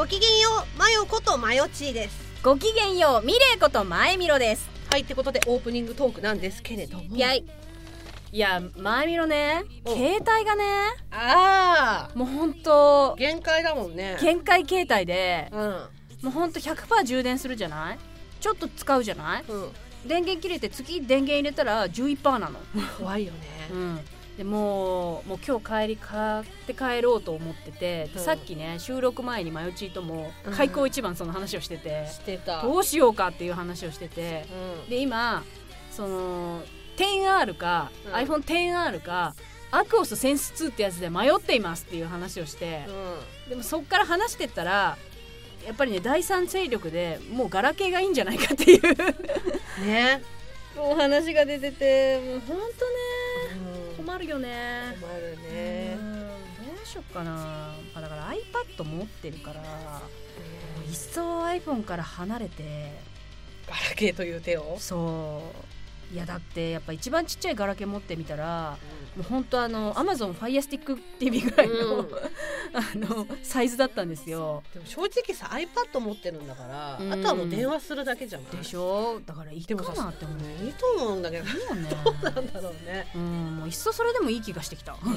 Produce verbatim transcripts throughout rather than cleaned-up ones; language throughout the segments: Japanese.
ごきげんよう、まよことまよちーです。 ごきげんよう、みれいことまえみろです。 はい、ってことでオープニングトークなんですけれども、 いやいやまえみろね、携帯がね、 ああもうほんと限界だもんね。 限界携帯で、 うん、 もうほんと ひゃくパーセント 充電するじゃない、ちょっと使うじゃない、うん、電源切れて次電源入れたら じゅういちパーセント なの怖いよね、 うん、でもう、もう今日帰り買って帰ろうと思ってて、うん、さっきね収録前にまよちーとも開口一番その話をしてて、 うん、してた、 どうしようかっていう話をしてて、うん、で今その テンアール か、うん、アイフォンテンアール かアクオスセンスツーってやつで迷っていますっていう話をして、うん、でもそっから話してったらやっぱりね第三勢力でもうガラケーがいいんじゃないかっていうねお話が出てて、もうほんとね、うん、困るよね。 困るね、うん、 どうしよっかな。だから iPad 持ってるから、うん、一層 iPhone から離れてガラケーという手を。 そういやだってやっぱ一番ちっちゃいガラケー持ってみたら、うん、もうほんとあの Amazon Fire Stick ティーブイ ぐらいの、うん、あのサイズだったんですよ。 でも正直さ iPad 持ってるんだから、うん、あとはもう電話するだけじゃないでしょ。だからいいかなって思う。 いいと思うんだけど、いいよねどうなんだろうね、 うん、もういっそそれでもいい気がしてきた、ねうん、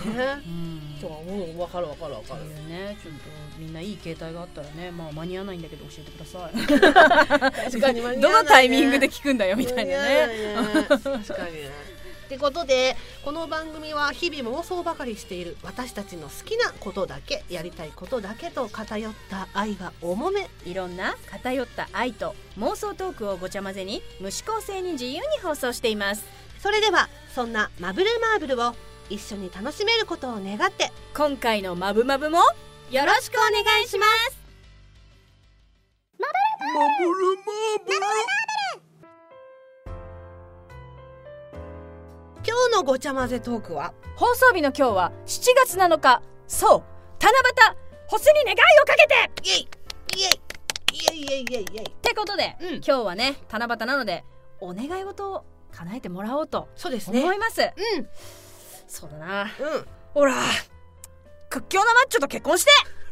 そう、分かる分かる分かる。 そういうね、ちょっとみんないい携帯があったらね、まあ間に合わないんだけど教えてください確かに間に合わない、ね、どのタイミングで聞くんだよみたいなね確かにねってことで、この番組は日々妄想ばかりしている私たちの好きなことだけ、やりたいことだけと偏った愛が重め、 いろんな偏った愛と妄想トークをごちゃ混ぜに無指向性に自由に放送しています。 それではそんなマブルマーブルを一緒に楽しめることを願って、 今回のマブマブもよろしくお願いします。 マブルマーブル、マブルマーブル。今日のごちゃ混ぜトークは、 放送日の今日はしちがつなのか、そう七夕、星に願いをかけて、 イエイイエイイエイイエイイエイイエイってことで、うん、今日はね七夕なのでお願い事を叶えてもらおうと思います。 そうですね、うん、 そうだな、 うん、 ほら屈強なマッチョと結婚して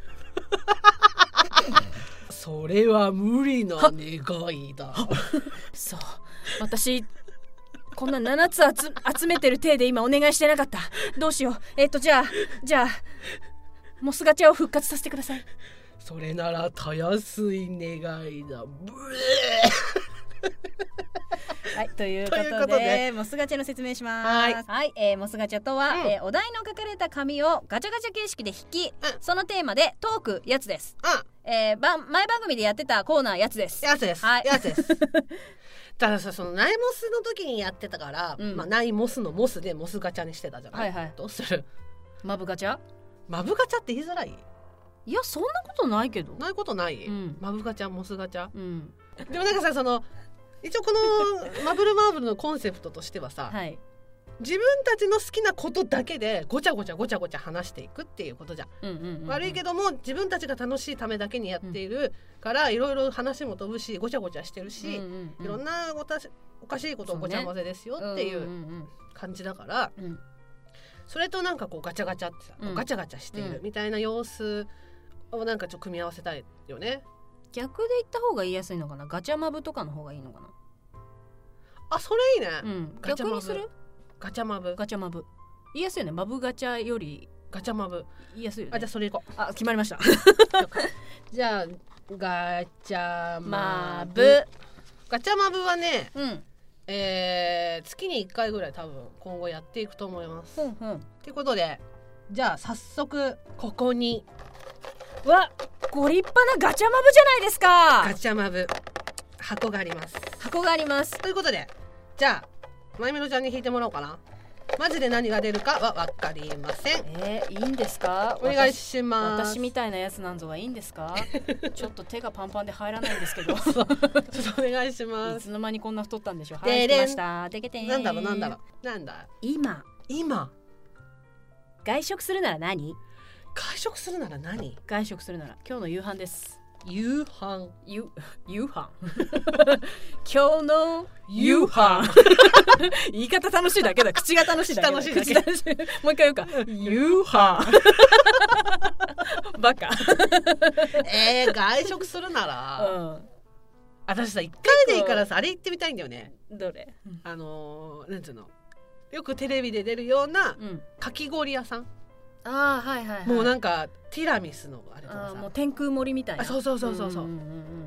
それは無理な願いだそう、私こんなななつ集めてる体で今お願いしてなかった。どうしよう。えっとじゃあじゃあモスガチャを復活させてください。 それならたやすい願いだ。ブはい、ということ で, ということでモスガチャの説明します。はい、はい、えー、モスガチャとは、うんえー、お題の書かれた紙をガチャガチャ形式で引き、うん、そのテーマでトークやつです、うんえー、ば前番組でやってたコーナーやつですやつです、はい、やつですたださ、そのナイモスの時にやってたから、うんまあ、ナイモスのモスでモスガチャにしてたじゃない、はいはい、どうする？ マブガチャ？ マブガチャって言いづらい？ いやそんなことないけど。 ないことない、うん、マブガチャモスガチャ、 うん、 でもなんかさ、その一応このマブルマーブルのコンセプトとしてはさ、はい、自分たちの好きなことだけでごちゃごちゃごちゃごちゃ話していくっていうことじゃん、うんうんうんうん、悪いけども自分たちが楽しいためだけにやっているからいろいろ話も飛ぶしごちゃごちゃしてるし、うんうんうん、いろんなお, たしおかしいことをごちゃ混ぜですよっていう感じだから、うんうんうん、それとなんかこうガチャガチャってさ、うん、ガチャガチャしているみたいな様子をなんかちょっと組み合わせたいよね。 逆で言った方が言いやすいのかな。ガチャマブとかの方がいいのかな。 あ、それいいね、 うん、逆にする？ ガチャマブガチャマブ言いやすいよね。マブガチャよりガチャマブ言いやすいよね。 あ、じゃあそれいこう。 あ、決まりましたじゃあガチャマブガチャマブはね、うんえー、月にいっかいぐらい多分今後やっていくと思います。うんうん、ってことでじゃあ早速ここにわご立派なガチャマブじゃないですか。 ガチャマブ箱があります。 箱がありますということで、じゃあまゆみろちゃんに引いてもらおうかな。マジで何が出るかは分かりません。 えー、いいんですか？ お願いします。 私みたいなやつなんぞはいいんですか？ちょっと手がパンパンで入らないんですけどちょっとお願いします。 いつの間にこんな太ったんでしょう。はい、来ました。でけてーん。 なんだろうなんだろうなんだ今今外食するなら何？ 外食するなら何？ 外食するなら今日の夕飯です。 夕飯夕夕飯今日の夕飯言い方楽しいだけだ。口が楽しいだけだ。 楽しいだけ。 もう一回言うか。夕飯バカえー、外食するなら、うん、私さ一回でいいからさあれ行ってみたいんだよね。 どれ？ あのー、なんつうのよくテレビで出るようなかき氷屋さん、うん、 あーはいはい、はい、 もうなんかティラミスのあれとかさ、 もう天空盛りみたいな。 あそうそうそうそうそう、うんうんうん、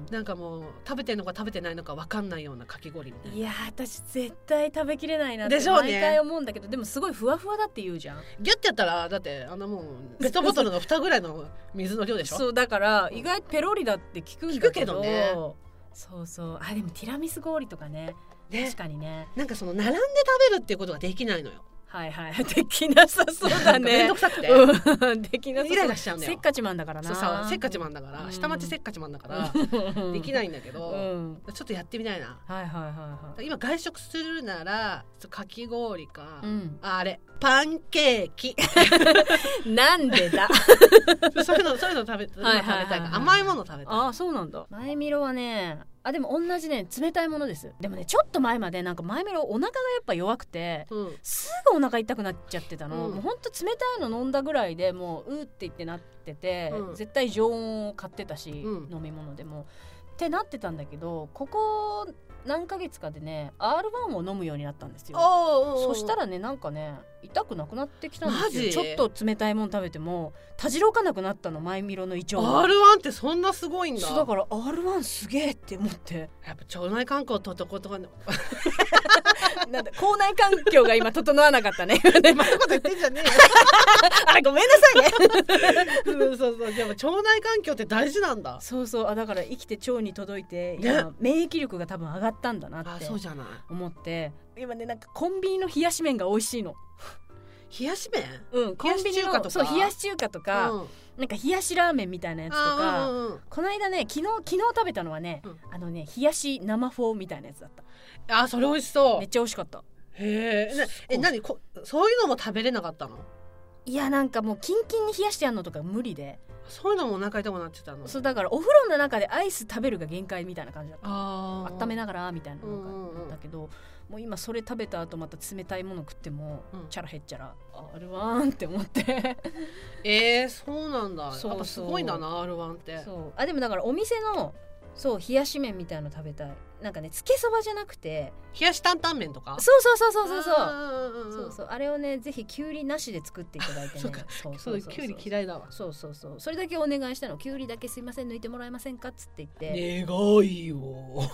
なんかもう食べてんのか食べてないのか分かんないようなかき氷みたいな。 いや私絶対食べきれないなって毎回思うんだけど、でもすごいふわふわだって言うじゃん。 ギュッてやったらだってあんなもうペットボトルの蓋ぐらいの水の量でしょそうだから意外とペロリだって聞くんだけど、聞くけどね。そうそうあでもティラミス氷とか ね, ね確かにね、 なんかその並んで食べるっていうことができないのよ。 はいはいできなさそうだね。 めんどくさくて、 うん、できなさそう。 イライラしちゃうんだよ。 せっかちマンだからな。 そうそうせっかちマンだから、うん、下町せっかちマンだから、うん、できないんだけど、うん、ちょっとやってみたいな。 はいはいはいはい。 今外食するならかき氷か、うん、あれパンケーキなんでだそういうのそういうの食べ、はいはいはいはい、食べたいから甘いもの食べたい。 あそうなんだ。前みろはねあでも同じね冷たいものです。でもねちょっと前までなんか前みろお腹がやっぱ弱くて、うん、すぐお腹痛くなっちゃってたの、うん、もうほんと冷たいの飲んだぐらいでもううーって言ってなってて、うん、絶対常温を買ってたし、うん、飲み物でもってなってたんだけど、ここ何ヶ月かでね アールワン を飲むようになったんですよ。そしたらねなんかね痛くなくなってきたんですよ。ちょっと冷たいもの食べてもたじろかなくなったの。前みろの胃腸がアールワン ってそんなすごいんだ。 そうだから アールワン すげえって思って、 やっぱ腸内環境ととことかなんだ口内環境が今整わなかったねまたこと言ってんじゃねえよあごめんなさいねそうそうそう。でも腸内環境って大事なんだ。 そうそうあだから生きて腸に届いて今、ね、免疫力が多分上がったんだなって思って今ねなんかコンビニの冷やし麺が美味しいの。 冷やし麺？ うんコンビニのそう冷やし中華とか、うん、なんか冷やしラーメンみたいなやつとか、うんうん、この間ね昨日昨日食べたのはね、うん、あのね冷やし生フォーみたいなやつだった。 あそれ美味しそう。 めっちゃ美味しかった。 へえ。え何こそういうのも食べれなかったの？ いやなんかもうキンキンに冷やしてやんのとか無理で。 そういうのもお腹痛くなってたの？ そうだからお風呂の中でアイス食べるが限界みたいな感じだった。あ温めながらみたいなのが、うんうん、だけどもう今それ食べた後また冷たいもの食っても、うん、チャラへっちゃら アールワン って思ってえー、そうなんだ。そうそうやっぱすごいんだな アールワン って。 そうあでもだからお店のそう冷やし麺みたいなの食べたい。なんかねつけそばじゃなくて冷やし担々麺とか。 そうそうそうそうそうそうそうそうあれをねぜひきゅうりなしで作っていただいてね。そうそうそうきゅうり嫌いだわ。 そうそうそうそれだけお願いしたの。きゅうりだけすいません抜いてもらえませんかっつって言って願いよ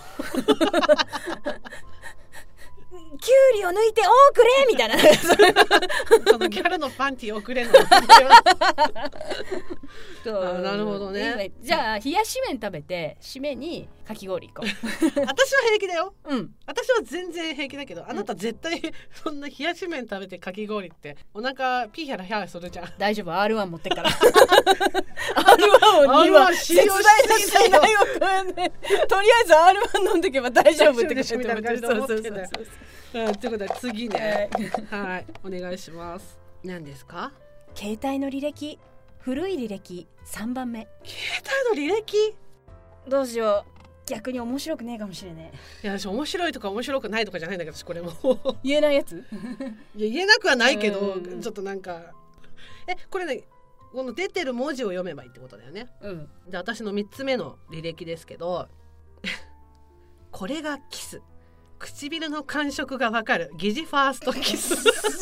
キュウリを抜いておくれみたいなそのギャルのパンティー送れんのあなるほどね。 じゃあ冷やし麺食べて締めにかき氷行こう私は平気だよ、うん、私は全然平気だけどあなた絶対そんな冷やし麺食べてかき氷ってお腹ピーヒャラヒャラするじゃん。 大丈夫 アールワン 持ってからアールワン をには絶大な世代を超えねとりあえず アールワン 飲んでけば大丈夫って感じみたいな感じで思ってんだよ。 ということで次ねはいお願いします。何ですか？ 携帯の履歴古い履歴さんばんめ。 携帯の履歴どうしよう逆に面白くねえかもしれねえ。いや私面白いとか面白くないとかじゃないんだけどこれも言えないやついや言えなくはないけどちょっとなんかえこれねこの出てる文字を読めばいいってことだよね。うんで私のみっつめの履歴ですけどこれがキス唇の感触がわかる疑似ファーストキス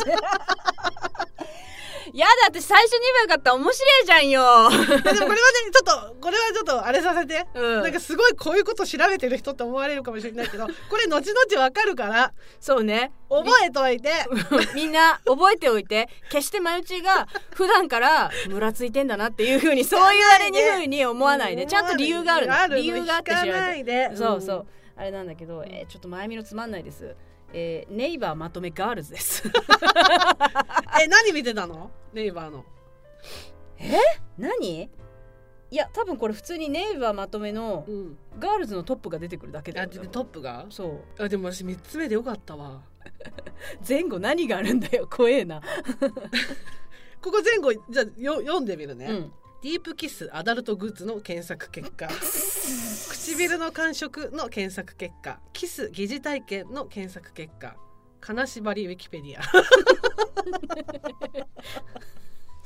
やだ私最初に言えばよかった。面白いじゃんよでもこれはねちょっとこれはちょっとあれさせて、うん、なんかすごいこういうこと調べてる人って思われるかもしれないけどこれ後々わかるからそうね覚えといてみんな覚えておいて決してまゆちが普段からムラついてんだなっていう風にそういうあれに風に思わないでちゃんと理由があるの。ある理由があって知らないでそうそう、うん、あれなんだけど、えー、ちょっと前見のつまんないです。えー、ネイバーまとめガールズですえ何見てたのネイバーの。 え何いや多分これ普通にネイバーまとめのガールズのトップが出てくるだけだよ、 うん、トップがそうあでも私みっつめでよかったわ前後何があるんだよ怖えなここ前後じゃあよ読んでみるね、うんディープキスアダルトグッズの検索結果唇の感触の検索結果キス疑似体験の検索結果金縛りウィキペディア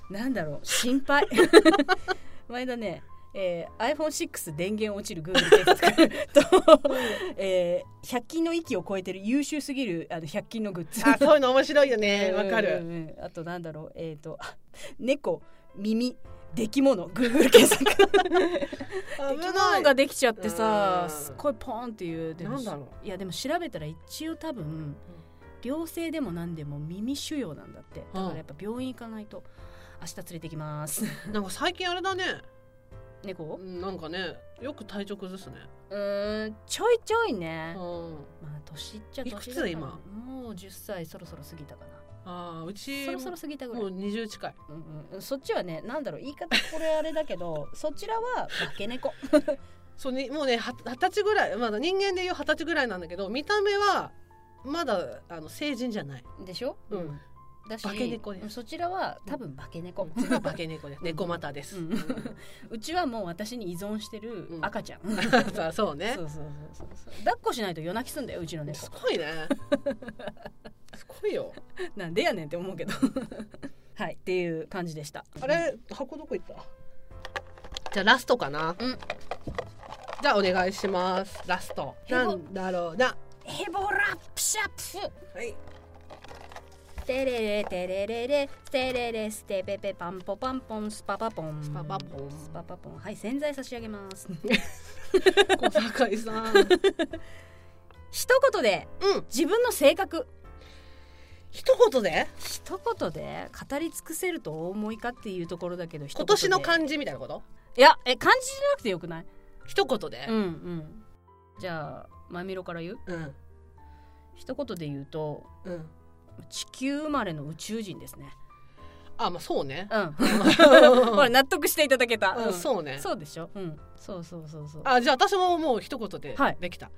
なんだろう心配前だね、えー、アイフォンシックス 電源落ちる Google 検索と、えー、ひゃく均の域を超えてる優秀すぎるあのひゃく均のグッズあそういうの面白いよねわかる、 うんうんうん、あとなんだろうえっ、ー、と猫耳出来物 Google 検索出来物ができちゃってさすっごいポーンっていうでもなんだろういやでも調べたら一応多分良性でも何でも耳腫瘍なんだってだからやっぱ病院行かないと明日連れてきますなんか最近あれだね猫なんかねよく体調崩すねうーんちょいちょいね、うん、まあ年っちゃ年だからいくつ今もうじゅっさいそろそろ過ぎたかなあうちそろそろ過ぎたぐらいもうにじゅう近い、 うんうん、そっちはねなんだろう言い方これあれだけどそちらは化け猫そうにもうねは二十歳ぐらいまだ人間でいう二十歳ぐらいなんだけど見た目はまだあの成人じゃないでしょ、うんだし化け猫ですそちらは多分化け猫、 うん、化け猫です猫股です、うん、 うちはもう私に依存してる赤ちゃん、うん、 そうねそうそうそうそう抱っこしないと夜泣きすんだようちの猫すごいねすごいよなんでやねんって思うけどはいっていう感じでしたあれ箱どこ行ったじゃあラストかな、うん、じゃあお願いしますラストなんだろうなヘボラップシャップはいテレレテレレレテレレステペペパンポパンポンスパパポンスパパポンスパパポンはい洗剤差し上げます小坂井さん一言で、 うん、 自分の性格一言で一言で語り尽くせるとお思いかっていうところだけど今年の漢字みたいなこといやえ漢字じゃなくてよくない一言でうんうんじゃあまみろから言う、 うん、 一言で言うと、うん地球生まれの宇宙人ですね。 あ、まあそうね。 うん。ほら納得していただけた。 うん、そうね。 そうでしょ。うん。そうそうそうそう。 あ、じゃあ私ももう一言でできた。はい、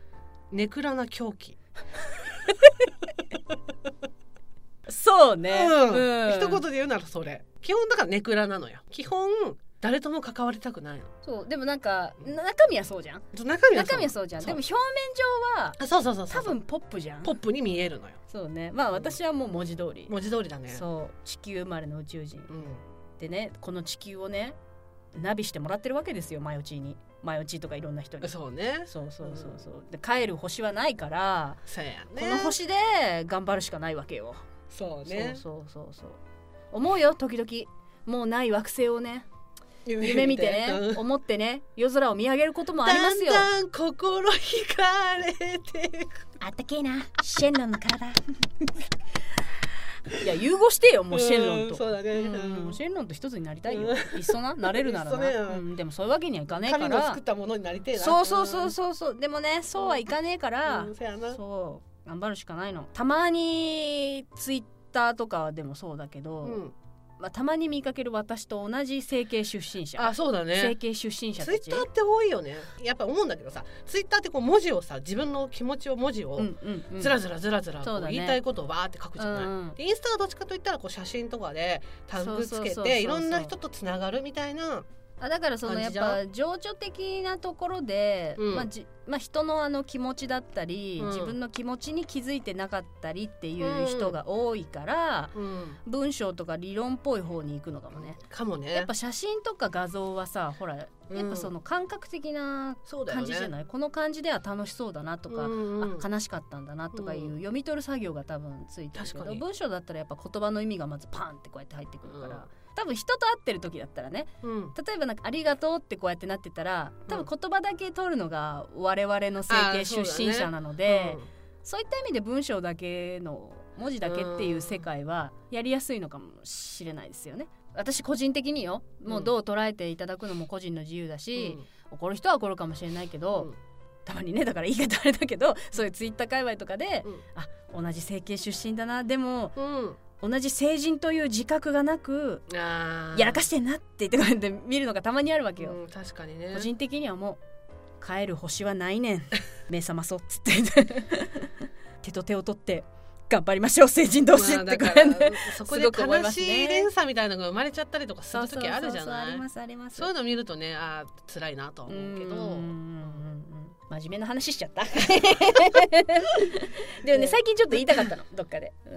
ネクラな狂気。 そうね。 うん。うん、一言で言うならそれ。基本だからネクラなのよ。基本。誰とも関わりたくないの。 そうでもなんか中身はそうじゃん。 中身はそう。 中身はそうじゃん。でも表面上はそうそうそうそう多分ポップじゃん。 ポップに見えるのよ。 そうね。まあ私はもう文字通り。 文字通りだね。 そう地球生まれの宇宙人、うん、でねこの地球をねナビしてもらってるわけですよマヨチーに。マヨチーとかいろんな人に。 そうね。 そうそうそうそう。で帰る星はないから。 そうやね。 この星で頑張るしかないわけよ。 そうね。 そうそうそうそう。思うよ時々もうない惑星をね。夢見てね、うん、思ってね夜空を見上げることもありますよ。 だんだん心惹かれてあったけえなシェンロンの体いや融合してよもうシェンロンと、 うん、そうだね、 うん、シェンロンと一つになりたいよ、うん、いっそななれるならな、ねうん、でもそういうわけにはいかねえから神の作ったものになりてえな。 そうそうそうそうそうでもねそうはいかねえから、 うん、そうやな。 そう頑張るしかないの。たまにツイッターとかでもそうだけど、うんまあ、たまに見かける私と同じ整形出身者。 あ、そうだね。 整形出身者たち。 ツイッターって多いよね。やっぱ思うんだけどさ、ツイッターってこう文字をさ、自分の気持ちを文字をずらずらずらずらこう言いたいことをわーって書くじゃない。うんうん、でインスタはどっちかといったらこう写真とかでタグつけていろんな人とつながるみたいな。 あだからそのやっぱ情緒的なところで、うんまあじまあ、人のあの気持ちだったり、うん、自分の気持ちに気づいてなかったりっていう人が多いから、うん、文章とか理論っぽい方に行くのかもね。 かもね。 やっぱ写真とか画像はさほらやっぱその感覚的な感じじゃない、うんね、この感じでは楽しそうだなとか、うんうん、あ悲しかったんだなとかいう読み取る作業が多分ついてるけど、文章だったらやっぱ言葉の意味がまずパンってこうやって入ってくるから、うん多分人と会ってる時だったらね、うん、例えばなんかありがとうってこうやってなってたら多分言葉だけ取るのが我々の整形出身者なので、 そう、ねうん、そういった意味で文章だけの文字だけっていう世界はやりやすいのかもしれないですよね。私個人的によもうどう捉えていただくのも個人の自由だし、うん、怒る人は怒るかもしれないけど、うん、たまにねだから言い方あれだけどそういうツイッター界隈とかで、うん、あ同じ整形出身だなでも、うん同じ成人という自覚がなくあやらかしてんなって言って見るのがたまにあるわけよ、 うん、確かにね。 個人的にはもう帰る星はないねん目覚まそうっつって手と手を取って頑張りましょう成人同士って感じでそこで悲しい連鎖みたいなのが生まれちゃったりとかする時あるじゃない。 ありますあります。 そういうの見るとねあ辛いなと思うけどうん真面目な話しちゃったでもね最近ちょっと言いたかったのどっかで、うん、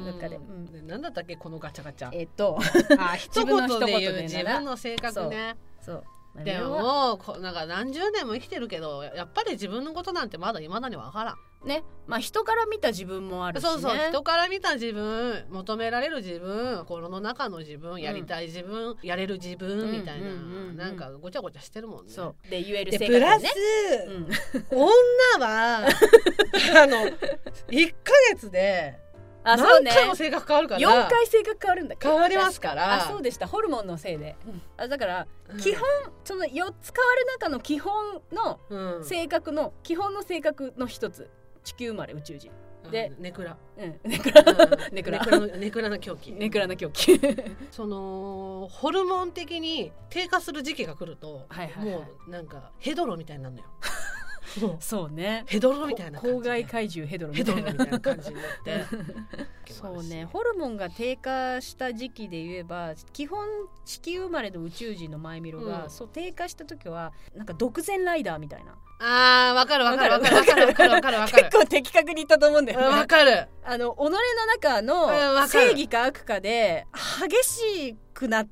どっかで、うん、 なんだったっけこのガチャガチャえっとあ一言で言う自分の性格ねそうでももうなんか何十年も生きてるけどやっぱり自分のことなんてまだ未だに分からんね、まあ人から見た自分もあるしね。 そうそう人から見た自分求められる自分心の中の自分やりたい自分、うん、やれる自分みたいな、うんうんうんうん、なんかごちゃごちゃしてるもんね。 そうで言える性格ね。 プラス、うん、女はあのいっかげつであそうね、 何回も性格変わるからよんかい性格変わるんだっけ変わりますからあそうでしたホルモンのせいで、うん、あだから、うん、基本そのよっつ変わる中の基本の性格の、うん、基本の性格の一つ地球生まれ宇宙人でネクラ、 うん、ネクラネクラネクラな狂気ネクラな狂気そのホルモン的に低下する時期が来ると、はいはいはい、もうなんかヘドロみたいになるのよそうねヘドロみたいな感じで公害怪獣ヘドロみたい な, みたいな感じになってそうねホルモンが低下した時期で言えば基本地球生まれの宇宙人のマイミロが、うん、そう低下した時はなんか独善ライダーみたいなあーわかるわかるわかるわかるわかるわかるわかる結構的確に言ったと思うんだよねわかるあの己の中の正義か悪かで激しくなって、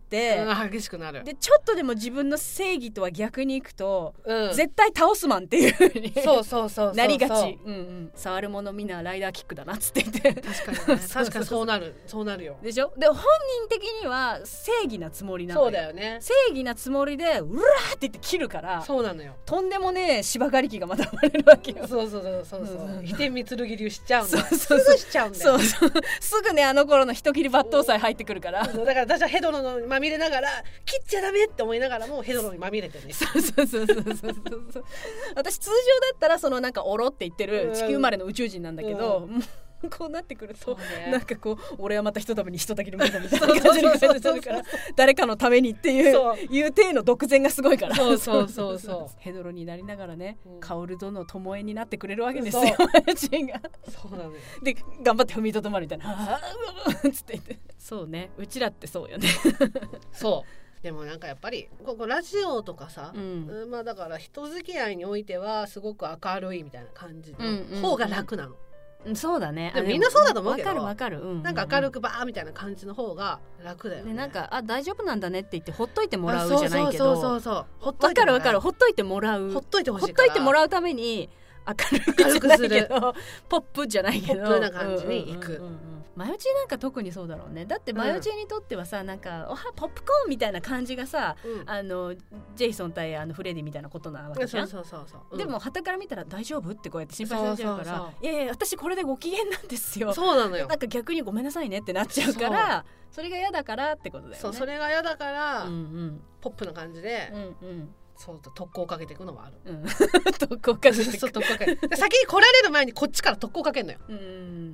うん、激しくなるでちょっとでも自分の正義とは逆にいくと、うん、絶対倒すマンっていう風にそうそうそうそうなりがち、うんうん、触るものみんなライダーキックだなっつって言って確かに、ね、確かにそうなるそうなるよでしょで本人的には正義なつもりなんだよそうだよね正義なつもりでうらーって言って切るからそうなのよとんでもねえ芝刈り機がまた生まれるわけよそうそうそうそうそう飛天三剣流しちゃうんだよそうそうそうすぐしちゃうんだよそうそうすぐねあの頃の人切り抜刀斎入ってくるからだから私はヘドロのまみれながら切っちゃダメって思いながらもヘドロにまみれてねそうそうそうそうそうそう私通常だったらそのなんかオロって言ってる地球生まれの宇宙人なんだけど、うんこうなってくると、ね、なんかこう俺はまた人ために人たきりものみたいな感じに書いてあるから誰かのためにっていういう体の独善がすごいからそうそうそうそうヘドロになりながらね、うん、カオル殿巴になってくれるわけですよマヤチンがそうなのよで頑張って踏みとどまるみたいなはぁつって言ってそうねうちらってそうよねそうでもなんかやっぱりここラジオとかさ、うん、まあだから人付き合いにおいてはすごく明るいみたいな感じの方が楽なの、うんうんうんそうだねでもみんなそうだと思うけどわかるわかる、うんうんうん、 なんか明るくバーみたいな感じの方が楽だよねでなんかあ大丈夫なんだねって言ってほっといてもらうじゃないけどそうそうそうそうほっといてわかるわかるほっといてもらうほっといてほしいからほっといてもらうために明るくじゃないけどポップじゃないけどポップな感じにいく、うんうんうんうんマヨチーなんか特にそうだろうねだってマヨチーにとってはさ、うん、なんかおはポップコーンみたいな感じがさ、うん、あのジェイソン対あのフレディみたいなことなわけじゃんそうそうそうそう、うん、 でも傍から見たら大丈夫ってこうやって心配されちゃうからそうそうそういやいや私これでご機嫌なんですよそうなのよなんか逆にごめんなさいねってなっちゃうからそれが嫌だからってことだよねそうそれが嫌だから、うんうん、ポップな感じで、うんうんそう特攻かけていくのもある、うん、 特攻かけていくそう特攻かけて先に来られる前にこっちから特攻かけるのよ、うん、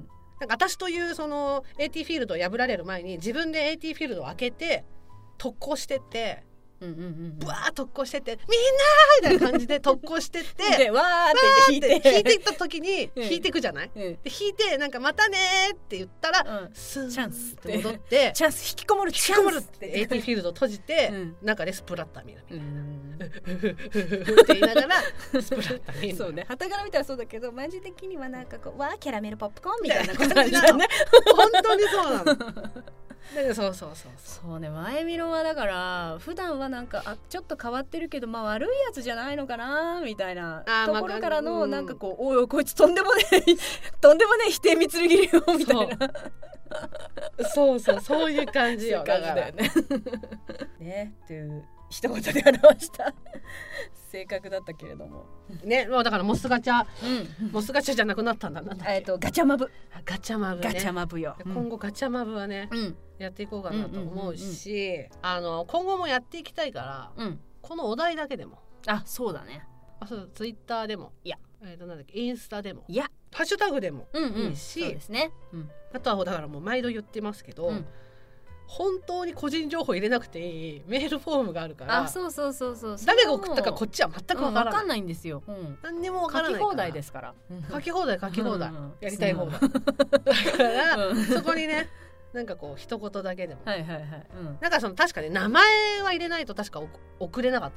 なんか私というその エーティー フィールドを破られる前に自分で エーティー フィールドを開けて特攻してってうんうんうん、ブワー特攻してってみんなーみたいな感じで特攻してってでわーって引いて引いていった時に引いていくじゃない、うん、で引いてなんかまたねーって言ったら、うん、スーンチャンスって戻ってチャンス引きこもる引きこもるって エーティー フィールドを閉じて、うん、中でスプラッター見るみたいな、うん、って言いながらスプラッター見るそうね旗から見たらそうだけどマジ的にはなんかこうわーキャラメルポップコーンみたいな感じだね本当にそうなのそうそうそうそうそうね前見ろはだから普段はなんかあちょっと変わってるけどまあ悪いやつじゃないのかなみたいなところからのなんかこう、うん、おいおいこいつとんでもねとんでもね否定蜜切りよみたいなそうそうそういう感じよそういう感じだよねねっていう一言で表した性格だったけれどもねもうだからモスガチャ、うん、モスガチャじゃなくなったんだなんだっけ、 えー、とガチャマブガチャマブねガチャマブよ今後ガチャマブはね、うん、やっていこうかなと思うし、あの今後もやっていきたいから、うん、このお題だけでもあそうだねあそうツイッターでもいや、えー、となんだっけインスタでもいやハッシュタグでもいいし、 うんうん、そうですね、うん、 あとはだからもう毎度言ってますけど、うん本当に個人情報入れなくていいメールフォームがあるからあそうそうそうそう誰が送ったかこっちは全く分からない、うん、 分かんないんですよ、うん、 何にも分からないから書き放題ですから書き放題書き放題、うん、やりたい放題だから、うん、そこにねなんかこう一言だけでも、 はいはいはい、 うん、なんかその確かに名前は入れないと確か送れなかったんだよ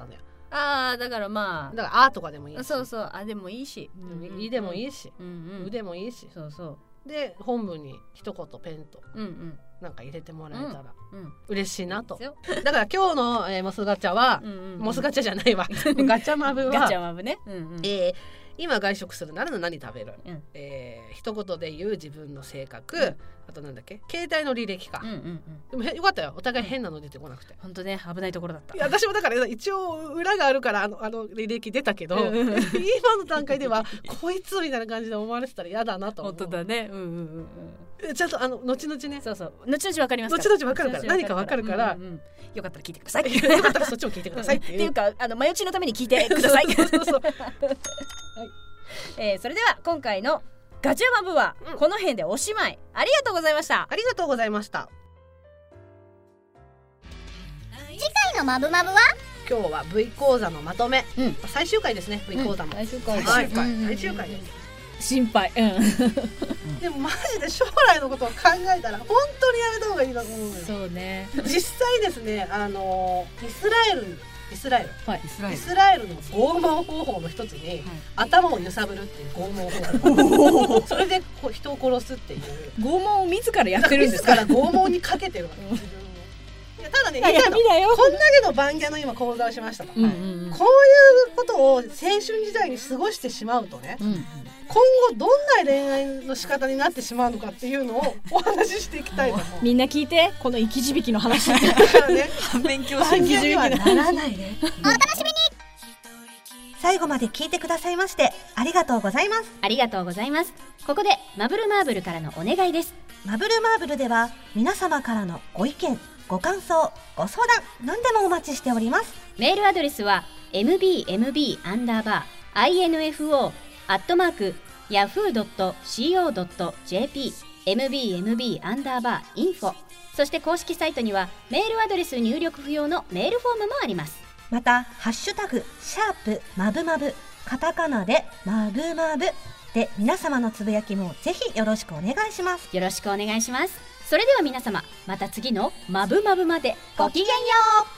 ああだからまあだから「あ」とかでもいいし、 そうそう、あでもいいし、 うん、いでもいいし、うんうん、うでもいいし、 そうそうで本文に一言ペンとなんか入れてもらえたら嬉しいなと、うんうん、だから今日の、えー、モスガチャは、うんうんうん、モスガチャじゃないわガチャマブはガチャマブね、うんうん、 えー今外食するなら何食べる、うんえー、一言で言う自分の性格、うん、あとなんだっけ携帯の履歴か、うんうんうん、でもよかったよ、お互い変なの出てこなくて、 本当ね危ないところだった。 いや私もだから一応裏があるからあのあの履歴出たけど、うんうん、今の段階ではこいつみたいな感じで思われてたら嫌だなと思う。 本当だね、うんうんうん、ちゃんとあの後々ね、 そうそう後々わかりますから後々わかるから何かわかるから、うんうん、 よかったら聞いてくださいよかったらそっちも聞いてくださいっていう、 っていうかあの前打ちのために聞いてくださいそうそうそうはいえー、それでは今回のガチャマブはこの辺でおしまい、うん、ありがとうございました。 ありがとうございました。 次回のマブマブは今日は V 講座のまとめ、うん、最終回ですね。 V 講座も、うん、 最終回最終回、うん、最終回です。 心配、うん、 でもマジで将来のことを考えたら本当にやめた方がいいなと思うのよ。 そうね、 実際ですね、あのイスラエルイスラエル、 はい、イスラエル、 イスラエルの拷問方法の一つに、はい、頭を揺さぶるっていう拷問方法それでこう人を殺すっていう拷問を自らやってるんですか。 自ら拷問にかけてるわけですいやただね、いいのこんだけの番屋の今講座をしましたと、うんうんうん、こういうことを青春時代に過ごしてしまうとね、うんうん、今後どんな恋愛の仕方になってしまうのかっていうのをお話ししていきたいと思う。 みんな聞いて、この生き字引きの話だからね勉強し生き字引きのならないねお楽しみに。最後まで聞いてくださいましてありがとうございます。 ありがとうございます。ここでマブルマーブルからのお願いです。 マブルマーブルでは皆様からのご意見ご感想ご相談何でもお待ちしております。 メールアドレスは エムビーエムビー アンダーバー インフォ アットマーク ヤフー ドット シーオー ドット ジェーピー エムビーエムビー アンダーバー インフォ、そして公式サイトにはメールアドレス入力不要のメールフォームもあります。 またハッシュタグシャープマブマブカタカナでマブマブで皆様のつぶやきもぜひよろしくお願いします。 よろしくお願いします。それでは皆様また次のマブマブまでごきげんよう。